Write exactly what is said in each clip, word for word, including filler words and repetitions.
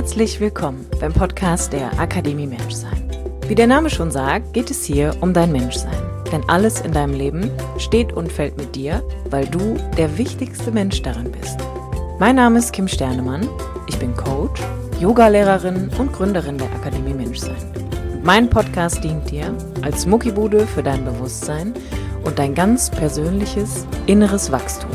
Herzlich willkommen beim Podcast der Akademie Menschsein. Wie der Name schon sagt, geht es hier um dein Menschsein. Denn alles in deinem Leben steht und fällt mit dir, weil du der wichtigste Mensch darin bist. Mein Name ist Kim Sternemann, ich bin Coach, Yogalehrerin und Gründerin der Akademie Menschsein. Und mein Podcast dient dir als Muckibude für dein Bewusstsein und dein ganz persönliches inneres Wachstum.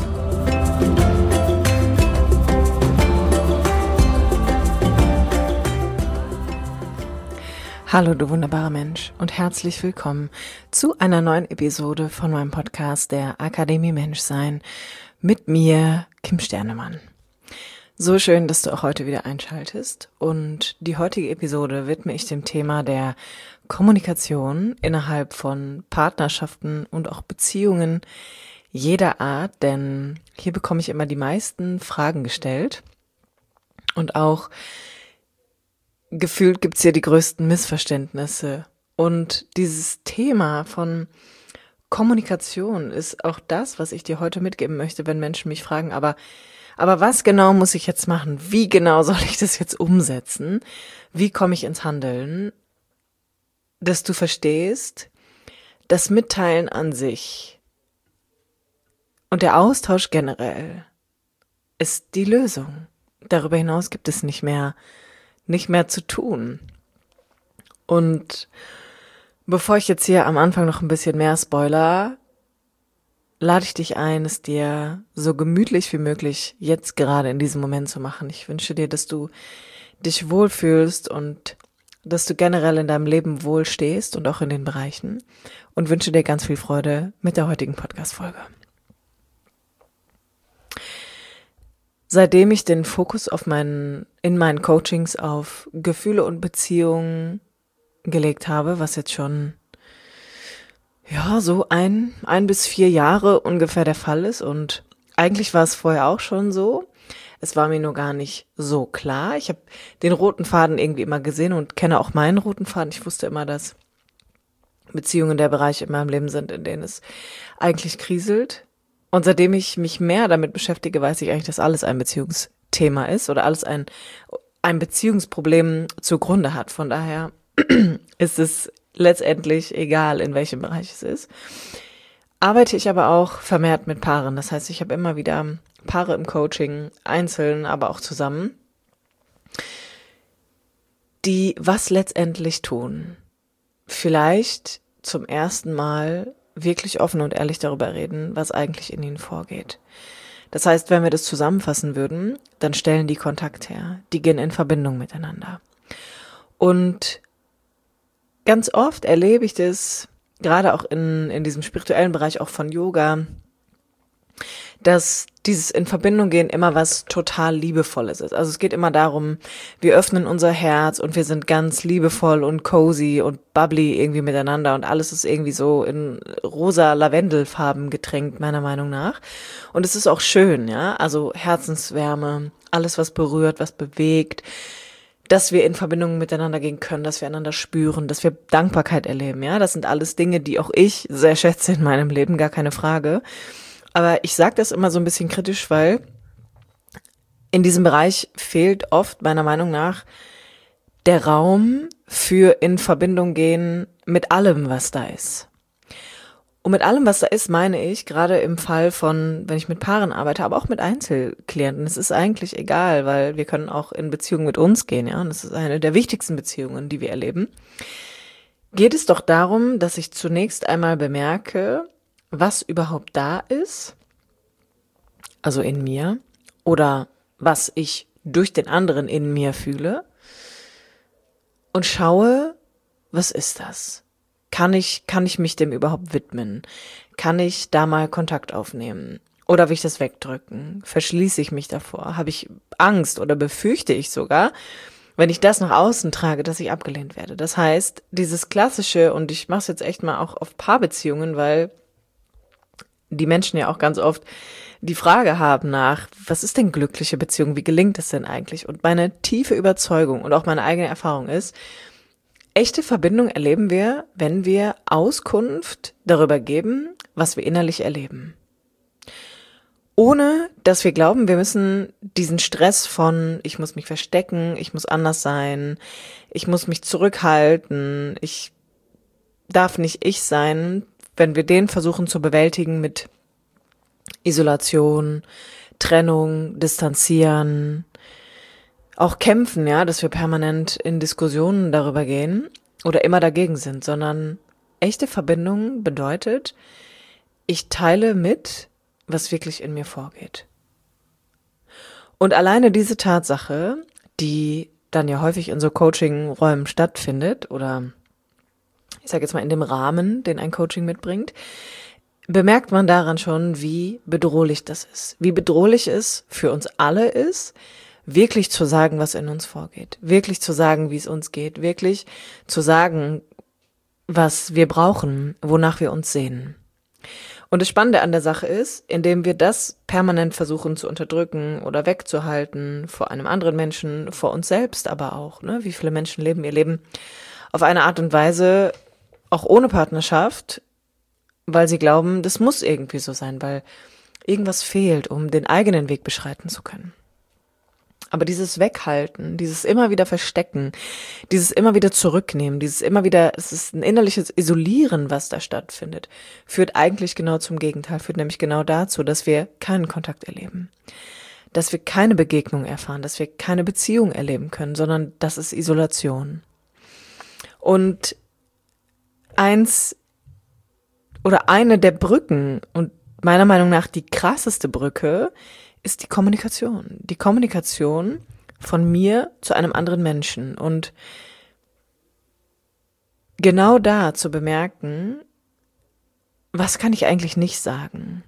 Hallo du wunderbarer Mensch und herzlich willkommen zu einer neuen Episode von meinem Podcast der Akademie Menschsein mit mir, Kim Sternemann. So schön, dass du auch heute wieder einschaltest, und die heutige Episode widme ich dem Thema der Kommunikation innerhalb von Partnerschaften und auch Beziehungen jeder Art, denn hier bekomme ich immer die meisten Fragen gestellt und auch gefühlt gibt's hier die größten Missverständnisse. Und dieses Thema von Kommunikation ist auch das, was ich dir heute mitgeben möchte, wenn Menschen mich fragen, aber, aber was genau muss ich jetzt machen? Wie genau soll ich das jetzt umsetzen? Wie komme ich ins Handeln? Dass du verstehst, das Mitteilen an sich und der Austausch generell ist die Lösung. Darüber hinaus gibt es nicht mehr nicht mehr zu tun. Und bevor ich jetzt hier am Anfang noch ein bisschen mehr spoiler, lade ich dich ein, es dir so gemütlich wie möglich jetzt gerade in diesem Moment zu machen. Ich wünsche dir, dass du dich wohlfühlst und dass du generell in deinem Leben wohl stehst und auch in den Bereichen, und wünsche dir ganz viel Freude mit der heutigen Podcast-Folge. Seitdem ich den Fokus auf meinen, in meinen Coachings auf Gefühle und Beziehungen gelegt habe, was jetzt schon, ja, so ein, ein bis vier Jahre ungefähr der Fall ist, und eigentlich war es vorher auch schon so. Es war mir nur gar nicht so klar. Ich habe den roten Faden irgendwie immer gesehen und kenne auch meinen roten Faden. Ich wusste immer, dass Beziehungen der Bereich in meinem Leben sind, in denen es eigentlich kriselt. Und seitdem ich mich mehr damit beschäftige, weiß ich eigentlich, dass alles ein Beziehungsthema ist oder alles ein, ein Beziehungsproblem zugrunde hat. Von daher ist es letztendlich egal, in welchem Bereich es ist. Arbeite ich aber auch vermehrt mit Paaren. Das heißt, ich habe immer wieder Paare im Coaching, einzeln, aber auch zusammen, die was letztendlich tun. Vielleicht zum ersten Mal wirklich offen und ehrlich darüber reden, was eigentlich in ihnen vorgeht. Das heißt, wenn wir das zusammenfassen würden, dann stellen die Kontakt her, die gehen in Verbindung miteinander. Und ganz oft erlebe ich das, gerade auch in, in diesem spirituellen Bereich, auch von Yoga, dass dieses in Verbindung gehen immer was total Liebevolles ist. Also es geht immer darum, wir öffnen unser Herz und wir sind ganz liebevoll und cozy und bubbly irgendwie miteinander, und alles ist irgendwie so in rosa Lavendelfarben getränkt, meiner Meinung nach. Und es ist auch schön, ja, also Herzenswärme, alles was berührt, was bewegt, dass wir in Verbindung miteinander gehen können, dass wir einander spüren, dass wir Dankbarkeit erleben, ja. Das sind alles Dinge, die auch ich sehr schätze in meinem Leben, gar keine Frage. Aber ich sage das immer so ein bisschen kritisch, weil in diesem Bereich fehlt oft meiner Meinung nach der Raum für in Verbindung gehen mit allem, was da ist. Und mit allem, was da ist, meine ich, gerade im Fall von, wenn ich mit Paaren arbeite, aber auch mit Einzelklienten, es ist eigentlich egal, weil wir können auch in Beziehungen mit uns gehen, ja, und das ist eine der wichtigsten Beziehungen, die wir erleben, geht es doch darum, dass ich zunächst einmal bemerke, was überhaupt da ist, also in mir, oder was ich durch den anderen in mir fühle, und schaue, was ist das? Kann ich, kann ich mich dem überhaupt widmen? Kann ich da mal Kontakt aufnehmen? Oder will ich das wegdrücken? Verschließe ich mich davor? Habe ich Angst oder befürchte ich sogar, wenn ich das nach außen trage, dass ich abgelehnt werde? Das heißt, dieses klassische, und ich mache es jetzt echt mal auch auf Paarbeziehungen, weil die Menschen ja auch ganz oft die Frage haben nach, was ist denn glückliche Beziehung, wie gelingt es denn eigentlich? Und meine tiefe Überzeugung und auch meine eigene Erfahrung ist, echte Verbindung erleben wir, wenn wir Auskunft darüber geben, was wir innerlich erleben. ohne dass wir glauben, wir müssen diesen Stress von, ich muss mich verstecken, ich muss anders sein, ich muss mich zurückhalten, ich darf nicht ich sein, wenn wir den versuchen zu bewältigen mit Isolation, Trennung, Distanzieren, auch kämpfen, ja, dass wir permanent in Diskussionen darüber gehen oder immer dagegen sind, sondern echte Verbindung bedeutet, ich teile mit, was wirklich in mir vorgeht. Und alleine diese Tatsache, die dann ja häufig in so Coaching-Räumen stattfindet oder ich sage jetzt mal in dem Rahmen, den ein Coaching mitbringt, bemerkt man daran schon, wie bedrohlich das ist. Wie bedrohlich es für uns alle ist, wirklich zu sagen, was in uns vorgeht. Wirklich zu sagen, wie es uns geht. Wirklich zu sagen, was wir brauchen, wonach wir uns sehnen. Und das Spannende an der Sache ist, indem wir das permanent versuchen zu unterdrücken oder wegzuhalten vor einem anderen Menschen, vor uns selbst aber auch. Ne? Wie viele Menschen leben ihr Leben auf eine Art und Weise, auch ohne Partnerschaft, weil sie glauben, das muss irgendwie so sein, weil irgendwas fehlt, um den eigenen Weg beschreiten zu können. Aber dieses Weghalten, dieses immer wieder Verstecken, dieses immer wieder Zurücknehmen, dieses immer wieder, es ist ein innerliches Isolieren, was da stattfindet, führt eigentlich genau zum Gegenteil, führt nämlich genau dazu, dass wir keinen Kontakt erleben, dass wir keine Begegnung erfahren, dass wir keine Beziehung erleben können, sondern das ist Isolation. Und eins oder eine der Brücken und meiner Meinung nach die krasseste Brücke ist die Kommunikation. Die Kommunikation von mir zu einem anderen Menschen. Und genau da zu bemerken, was kann ich eigentlich nicht sagen?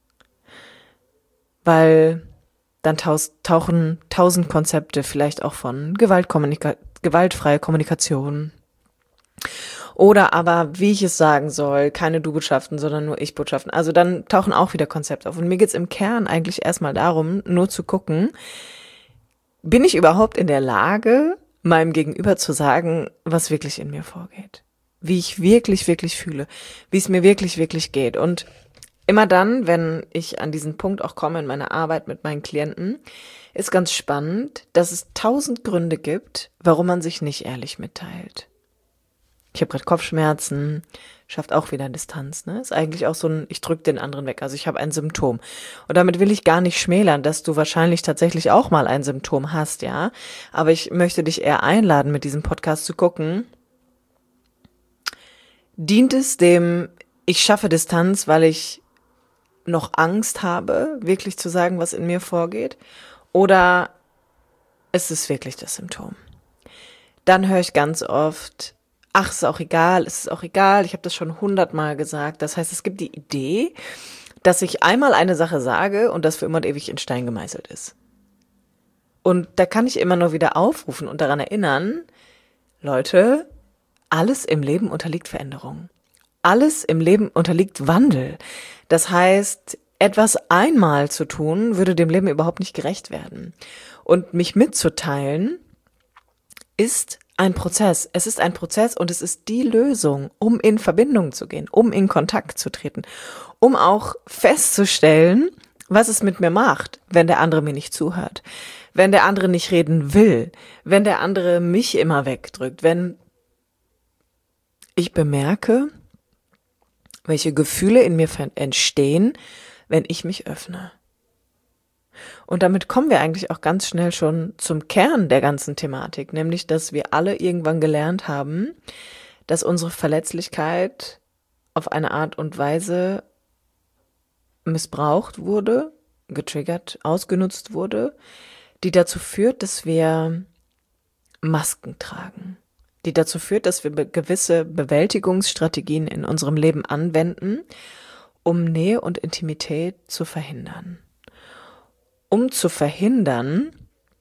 Weil dann tauchen tausend Konzepte vielleicht auch von Gewaltkommunika- gewaltfreie Kommunikation oder aber, wie ich es sagen soll, keine Du-Botschaften, sondern nur Ich-Botschaften. Also dann tauchen auch wieder Konzepte auf. Und mir geht's im Kern eigentlich erstmal darum, nur zu gucken, bin ich überhaupt in der Lage, meinem Gegenüber zu sagen, was wirklich in mir vorgeht? Wie ich wirklich, wirklich fühle, wie es mir wirklich, wirklich geht. Und immer dann, wenn ich an diesen Punkt auch komme in meiner Arbeit mit meinen Klienten, ist ganz spannend, dass es tausend Gründe gibt, warum man sich nicht ehrlich mitteilt. Ich habe gerade Kopfschmerzen, schafft auch wieder Distanz, ne? Ist eigentlich auch so ein, ich drücke den anderen weg, also ich habe ein Symptom. Und damit will ich gar nicht schmälern, dass du wahrscheinlich tatsächlich auch mal ein Symptom hast, ja? Aber ich möchte dich eher einladen, mit diesem Podcast zu gucken, dient es dem, ich schaffe Distanz, weil ich noch Angst habe, wirklich zu sagen, was in mir vorgeht? Oder ist es wirklich das Symptom? Dann höre ich ganz oft, ach, ist auch egal, ist auch egal, ich habe das schon hundertmal gesagt. Das heißt, es gibt die Idee, dass ich einmal eine Sache sage und das für immer und ewig in Stein gemeißelt ist. Und da kann ich immer nur wieder aufrufen und daran erinnern, Leute, alles im Leben unterliegt Veränderung. Alles im Leben unterliegt Wandel. Das heißt, etwas einmal zu tun, würde dem Leben überhaupt nicht gerecht werden. Und mich mitzuteilen, ist ein Prozess. Es ist ein Prozess und es ist die Lösung, um in Verbindung zu gehen, um in Kontakt zu treten, um auch festzustellen, was es mit mir macht, wenn der andere mir nicht zuhört, wenn der andere nicht reden will, wenn der andere mich immer wegdrückt, wenn ich bemerke, welche Gefühle in mir entstehen, wenn ich mich öffne. Und damit kommen wir eigentlich auch ganz schnell schon zum Kern der ganzen Thematik, nämlich, dass wir alle irgendwann gelernt haben, dass unsere Verletzlichkeit auf eine Art und Weise missbraucht wurde, getriggert, ausgenutzt wurde, die dazu führt, dass wir Masken tragen, die dazu führt, dass wir gewisse Bewältigungsstrategien in unserem Leben anwenden, um Nähe und Intimität zu verhindern. Um zu verhindern,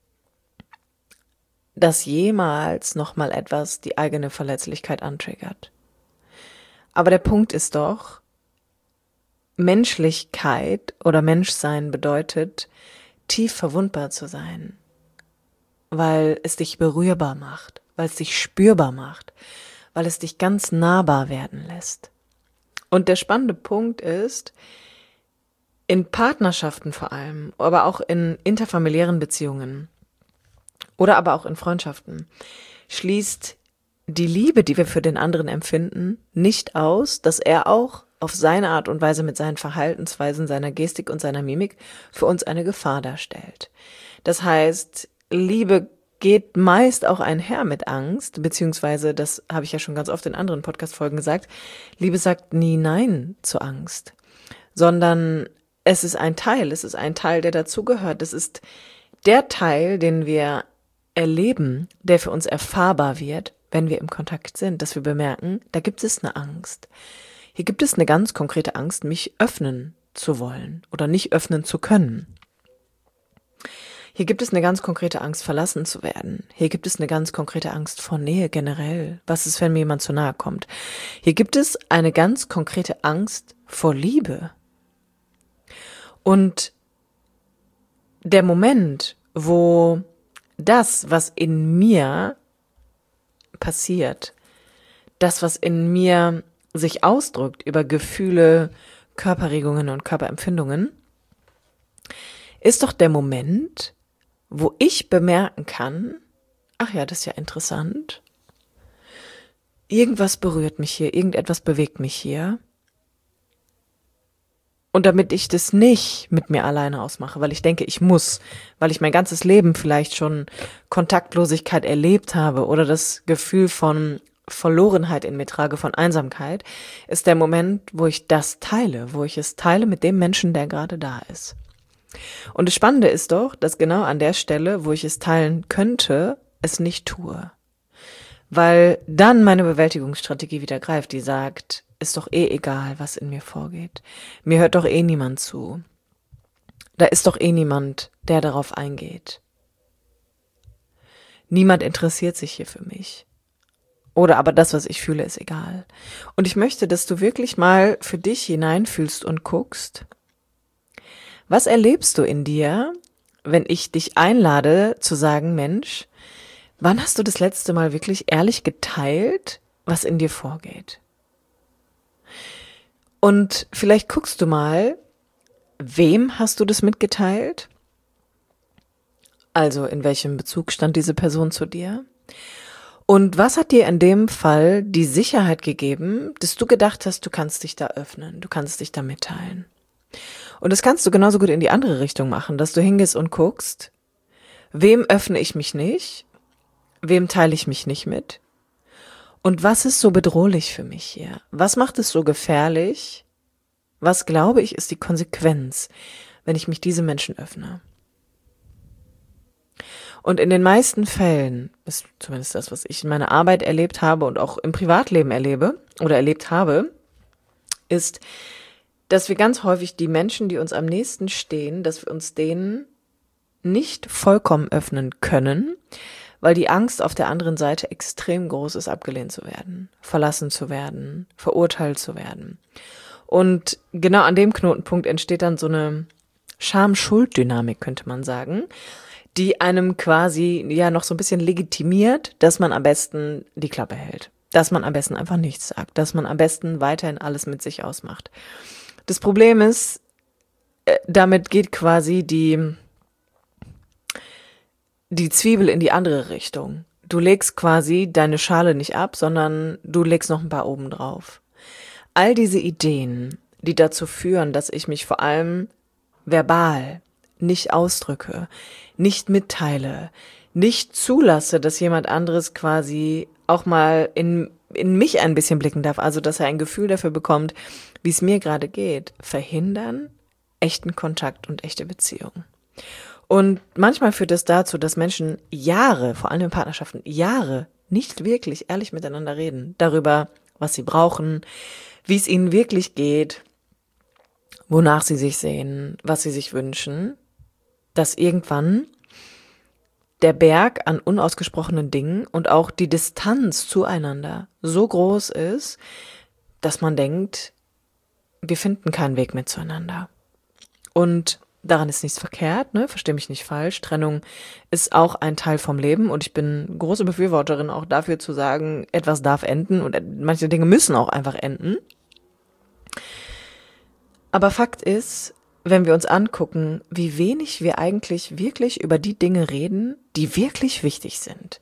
dass jemals nochmal etwas die eigene Verletzlichkeit antriggert. Aber der Punkt ist doch, Menschlichkeit oder Menschsein bedeutet, tief verwundbar zu sein, weil es dich berührbar macht, weil es dich spürbar macht, weil es dich ganz nahbar werden lässt. Und der spannende Punkt ist, In Partnerschaften vor allem, aber auch in interfamiliären Beziehungen oder aber auch in Freundschaften, schließt die Liebe, die wir für den anderen empfinden, nicht aus, dass er auch auf seine Art und Weise mit seinen Verhaltensweisen, seiner Gestik und seiner Mimik für uns eine Gefahr darstellt. Das heißt, Liebe geht meist auch einher mit Angst, beziehungsweise, das habe ich ja schon ganz oft in anderen Podcast-Folgen gesagt, Liebe sagt nie Nein zur Angst, sondern es ist ein Teil, es ist ein Teil, der dazugehört. Es ist der Teil, den wir erleben, der für uns erfahrbar wird, wenn wir im Kontakt sind, dass wir bemerken, da gibt es eine Angst. Hier gibt es eine ganz konkrete Angst, mich öffnen zu wollen oder nicht öffnen zu können. Hier gibt es eine ganz konkrete Angst, verlassen zu werden. Hier gibt es eine ganz konkrete Angst vor Nähe generell. Was ist, wenn mir jemand zu nahe kommt? Hier gibt es eine ganz konkrete Angst vor Liebe. Und der Moment, wo das, was in mir passiert, das, was in mir sich ausdrückt über Gefühle, Körperregungen und Körperempfindungen, ist doch der Moment, wo ich bemerken kann, ach ja, das ist ja interessant, irgendwas berührt mich hier, irgendetwas bewegt mich hier. Und damit ich das nicht mit mir alleine ausmache, weil ich denke, ich muss, weil ich mein ganzes Leben vielleicht schon Kontaktlosigkeit erlebt habe oder das Gefühl von Verlorenheit in mir trage, von Einsamkeit, ist der Moment, wo ich das teile, wo ich es teile mit dem Menschen, der gerade da ist. Und das Spannende ist doch, dass genau an der Stelle, wo ich es teilen könnte, es nicht tue. Weil dann meine Bewältigungsstrategie wieder greift, die sagt, ist doch eh egal, was in mir vorgeht. Mir hört doch eh niemand zu. Da ist doch eh niemand, der darauf eingeht. Niemand interessiert sich hier für mich. Oder aber das, was ich fühle, ist egal. Und ich möchte, dass du wirklich mal für dich hineinfühlst und guckst, was erlebst du in dir, wenn ich dich einlade zu sagen, Mensch, wann hast du das letzte Mal wirklich ehrlich geteilt, was in dir vorgeht? Und vielleicht guckst du mal, wem hast du das mitgeteilt? Also in welchem Bezug stand diese Person zu dir? Und was hat dir in dem Fall die Sicherheit gegeben, dass du gedacht hast, du kannst dich da öffnen, du kannst dich da mitteilen? Und das kannst du genauso gut in die andere Richtung machen, dass du hingehst und guckst, wem öffne ich mich nicht, wem teile ich mich nicht mit und was ist so bedrohlich für mich hier? Was macht es so gefährlich? Was, glaube ich, ist die Konsequenz, wenn ich mich diesem Menschen öffne? Und in den meisten Fällen, ist zumindest das, was ich in meiner Arbeit erlebt habe und auch im Privatleben erlebe oder erlebt habe, ist, dass wir ganz häufig die Menschen, die uns am nächsten stehen, dass wir uns denen nicht vollkommen öffnen können, weil die Angst auf der anderen Seite extrem groß ist, abgelehnt zu werden, verlassen zu werden, verurteilt zu werden. Und genau an dem Knotenpunkt entsteht dann so eine Scham-Schuld-Dynamik, könnte man sagen, die einem quasi ja noch so ein bisschen legitimiert, dass man am besten die Klappe hält, dass man am besten einfach nichts sagt, dass man am besten weiterhin alles mit sich ausmacht. Das Problem ist, damit geht quasi die, die Zwiebel in die andere Richtung. Du legst quasi deine Schale nicht ab, sondern du legst noch ein paar oben drauf. All diese Ideen, die dazu führen, dass ich mich vor allem verbal nicht ausdrücke, nicht mitteile, nicht zulasse, dass jemand anderes quasi auch mal in, in mich ein bisschen blicken darf, also dass er ein Gefühl dafür bekommt, wie es mir gerade geht, verhindern echten Kontakt und echte Beziehungen. Und manchmal führt es dazu, dass Menschen Jahre, vor allem in Partnerschaften, Jahre nicht wirklich ehrlich miteinander reden, darüber, was sie brauchen, wie es ihnen wirklich geht, wonach sie sich sehen, was sie sich wünschen, dass irgendwann der Berg an unausgesprochenen Dingen und auch die Distanz zueinander so groß ist, dass man denkt, wir finden keinen Weg mehr zueinander. Und daran ist nichts verkehrt, ne? Versteh mich nicht falsch. Trennung ist auch ein Teil vom Leben und ich bin große Befürworterin auch dafür zu sagen, etwas darf enden und manche Dinge müssen auch einfach enden. Aber Fakt ist, wenn wir uns angucken, wie wenig wir eigentlich wirklich über die Dinge reden, die wirklich wichtig sind,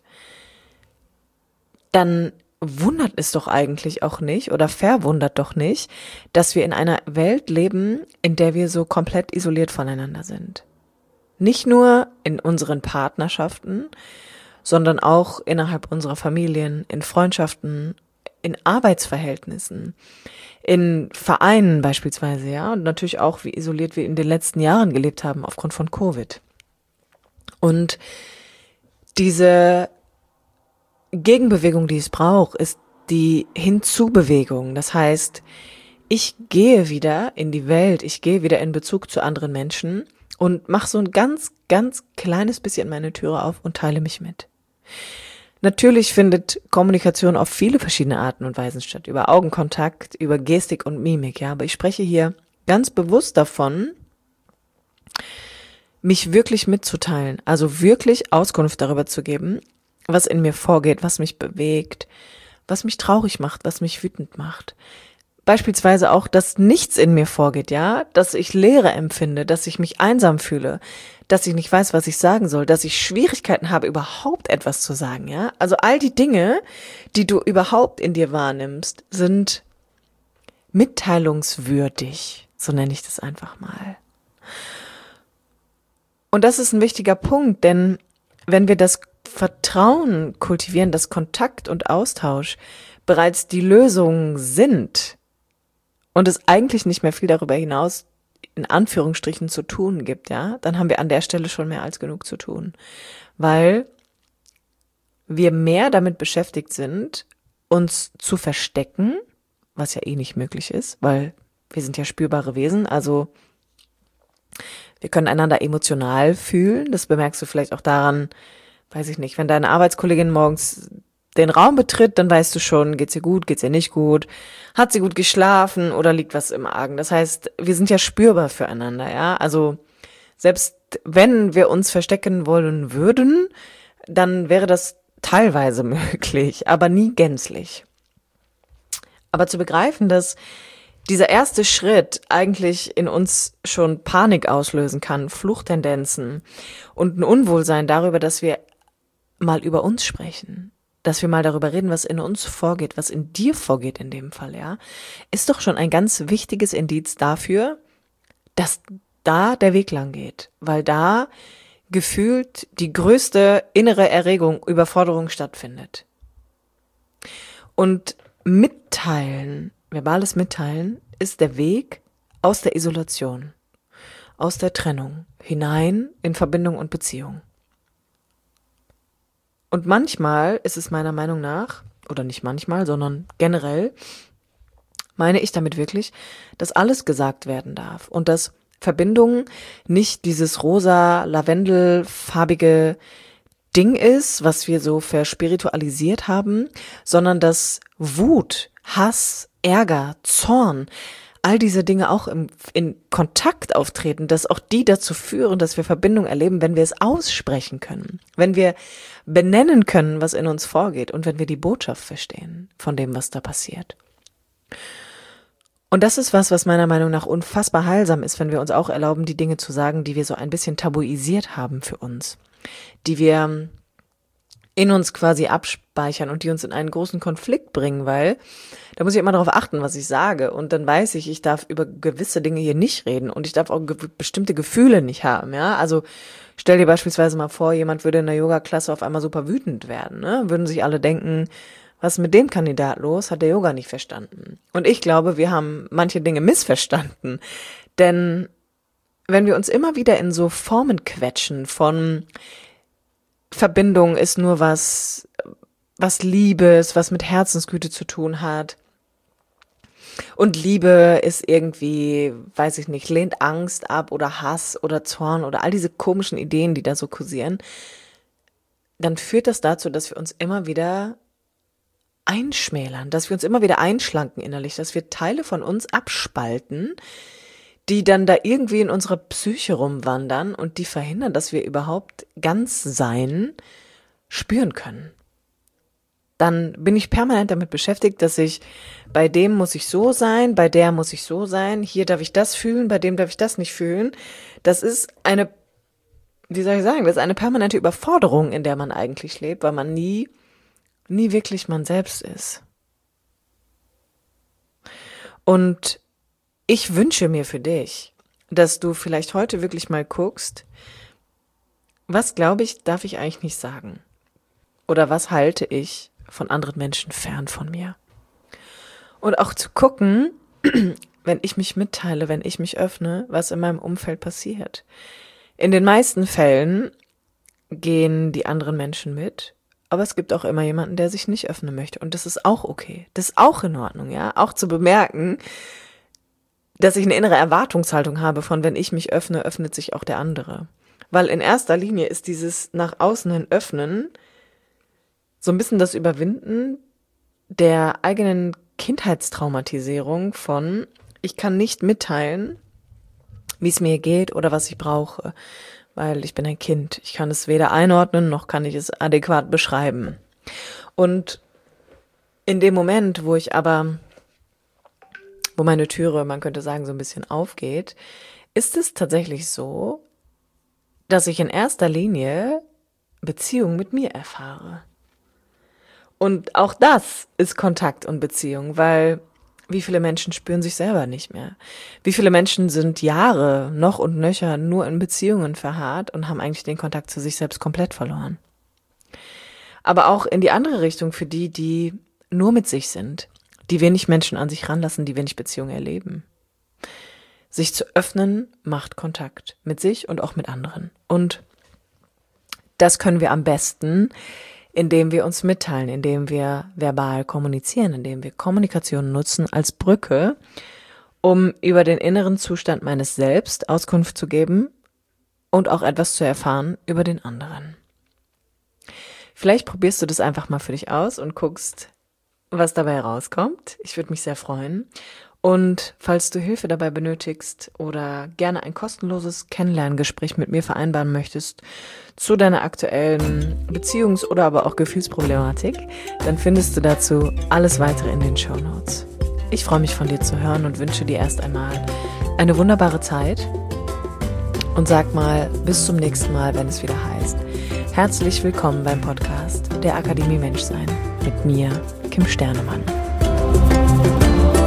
dann wundert es doch eigentlich auch nicht oder verwundert doch nicht, dass wir in einer Welt leben, in der wir so komplett isoliert voneinander sind. Nicht nur in unseren Partnerschaften, sondern auch innerhalb unserer Familien, in Freundschaften, in Arbeitsverhältnissen, in Vereinen beispielsweise, ja, und natürlich auch, wie isoliert wir in den letzten Jahren gelebt haben aufgrund von Covid. Und diese Gegenbewegung, die es braucht, ist die Hinzubewegung. Das heißt, ich gehe wieder in die Welt, ich gehe wieder in Bezug zu anderen Menschen und mache so ein ganz, ganz kleines bisschen meine Türe auf und teile mich mit. Natürlich findet Kommunikation auf viele verschiedene Arten und Weisen statt, über Augenkontakt, über Gestik und Mimik, ja, aber ich spreche hier ganz bewusst davon, mich wirklich mitzuteilen, also wirklich Auskunft darüber zu geben, was in mir vorgeht, was mich bewegt, was mich traurig macht, was mich wütend macht. Beispielsweise auch, dass nichts in mir vorgeht, ja, dass ich Leere empfinde, dass ich mich einsam fühle, dass ich nicht weiß, was ich sagen soll, dass ich Schwierigkeiten habe, überhaupt etwas zu sagen, ja. Also all die Dinge, die du überhaupt in dir wahrnimmst, sind mitteilungswürdig, so nenne ich das einfach mal. Und das ist ein wichtiger Punkt, denn wenn wir das Vertrauen kultivieren, dass Kontakt und Austausch bereits die Lösung sind, und es eigentlich nicht mehr viel darüber hinaus in Anführungsstrichen zu tun gibt, ja, dann haben wir an der Stelle schon mehr als genug zu tun, weil wir mehr damit beschäftigt sind, uns zu verstecken, was ja eh nicht möglich ist, weil wir sind ja spürbare Wesen, also wir können einander emotional fühlen, das bemerkst du vielleicht auch daran, weiß ich nicht, wenn deine Arbeitskollegin morgens den Raum betritt, dann weißt du schon, geht's ihr gut, geht's ihr nicht gut, hat sie gut geschlafen oder liegt was im Argen. Das heißt, wir sind ja spürbar füreinander, ja. Also selbst wenn wir uns verstecken wollen würden, dann wäre das teilweise möglich, aber nie gänzlich. Aber zu begreifen, dass dieser erste Schritt eigentlich in uns schon Panik auslösen kann, Fluchttendenzen und ein Unwohlsein darüber, dass wir mal über uns sprechen, dass wir mal darüber reden, was in uns vorgeht, was in dir vorgeht in dem Fall, ja, ist doch schon ein ganz wichtiges Indiz dafür, dass da der Weg lang geht, weil da gefühlt die größte innere Erregung, Überforderung stattfindet. Und mitteilen, verbales Mitteilen, ist der Weg aus der Isolation, aus der Trennung, hinein in Verbindung und Beziehung. Und manchmal ist es meiner Meinung nach, oder nicht manchmal, sondern generell, meine ich damit wirklich, dass alles gesagt werden darf und dass Verbindung nicht dieses rosa, lavendelfarbige Ding ist, was wir so verspiritualisiert haben, sondern dass Wut, Hass, Ärger, Zorn, all diese Dinge auch im, in Kontakt auftreten, dass auch die dazu führen, dass wir Verbindung erleben, wenn wir es aussprechen können, wenn wir benennen können, was in uns vorgeht und wenn wir die Botschaft verstehen von dem, was da passiert. Und das ist was, was meiner Meinung nach unfassbar heilsam ist, wenn wir uns auch erlauben, die Dinge zu sagen, die wir so ein bisschen tabuisiert haben für uns, die wir in uns quasi abspeichern und die uns in einen großen Konflikt bringen, weil da muss ich immer darauf achten, was ich sage, und dann weiß ich, ich darf über gewisse Dinge hier nicht reden und ich darf auch ge- bestimmte Gefühle nicht haben, ja, also stell dir beispielsweise mal vor, jemand würde in der Yoga-Klasse auf einmal super wütend werden, ne, würden sich alle denken, was ist mit dem Kandidat los, hat der Yoga nicht verstanden. Und ich glaube, wir haben manche Dinge missverstanden, denn wenn wir uns immer wieder in so Formen quetschen von Verbindung ist nur was, was Liebes, was mit Herzensgüte zu tun hat. Und Liebe ist irgendwie, weiß ich nicht, lehnt Angst ab oder Hass oder Zorn oder all diese komischen Ideen, die da so kursieren. Dann führt das dazu, dass wir uns immer wieder einschmälern, dass wir uns immer wieder einschlanken innerlich, dass wir Teile von uns abspalten, die dann da irgendwie in unserer Psyche rumwandern und die verhindern, dass wir überhaupt ganz sein spüren können. dann bin ich permanent damit beschäftigt, dass ich, bei dem muss ich so sein, bei der muss ich so sein, hier darf ich das fühlen, bei dem darf ich das nicht fühlen. Das ist eine, wie soll ich sagen, das ist eine permanente Überforderung, in der man eigentlich lebt, weil man nie, nie wirklich man selbst ist. Und ich wünsche mir für dich, dass du vielleicht heute wirklich mal guckst, was glaube ich, darf ich eigentlich nicht sagen? Oder was halte ich von anderen Menschen fern von mir? Und auch zu gucken, wenn ich mich mitteile, wenn ich mich öffne, was in meinem Umfeld passiert. In den meisten Fällen gehen die anderen Menschen mit, aber es gibt auch immer jemanden, der sich nicht öffnen möchte. Und das ist auch okay. Das ist auch in Ordnung, ja. Auch zu bemerken, dass ich eine innere Erwartungshaltung habe von, wenn ich mich öffne, öffnet sich auch der andere. Weil in erster Linie ist dieses nach außen hin Öffnen so ein bisschen das Überwinden der eigenen Kindheitstraumatisierung von, ich kann nicht mitteilen, wie es mir geht oder was ich brauche, weil ich bin ein Kind. Ich kann es weder einordnen, noch kann ich es adäquat beschreiben. Und in dem Moment, wo ich aber, wo meine Türe, man könnte sagen, so ein bisschen aufgeht, ist es tatsächlich so, dass ich in erster Linie Beziehung mit mir erfahre. Und auch das ist Kontakt und Beziehung, weil wie viele Menschen spüren sich selber nicht mehr? Wie viele Menschen sind Jahre noch und nöcher nur in Beziehungen verharrt und haben eigentlich den Kontakt zu sich selbst komplett verloren? Aber auch in die andere Richtung für die, die nur mit sich sind, die wenig Menschen an sich ranlassen, die wenig Beziehung erleben. Sich zu öffnen macht Kontakt mit sich und auch mit anderen. Und das können wir am besten, indem wir uns mitteilen, indem wir verbal kommunizieren, indem wir Kommunikation nutzen als Brücke, um über den inneren Zustand meines Selbst Auskunft zu geben und auch etwas zu erfahren über den anderen. Vielleicht probierst du das einfach mal für dich aus und guckst, was dabei rauskommt. Ich würde mich sehr freuen. Und falls du Hilfe dabei benötigst oder gerne ein kostenloses Kennenlerngespräch mit mir vereinbaren möchtest zu deiner aktuellen Beziehungs- oder aber auch Gefühlsproblematik, dann findest du dazu alles weitere in den Shownotes. Ich freue mich von dir zu hören und wünsche dir erst einmal eine wunderbare Zeit und sag mal bis zum nächsten Mal, wenn es wieder heißt: Herzlich willkommen beim Podcast der Akademie Menschsein mit mir, Kim Sternemann.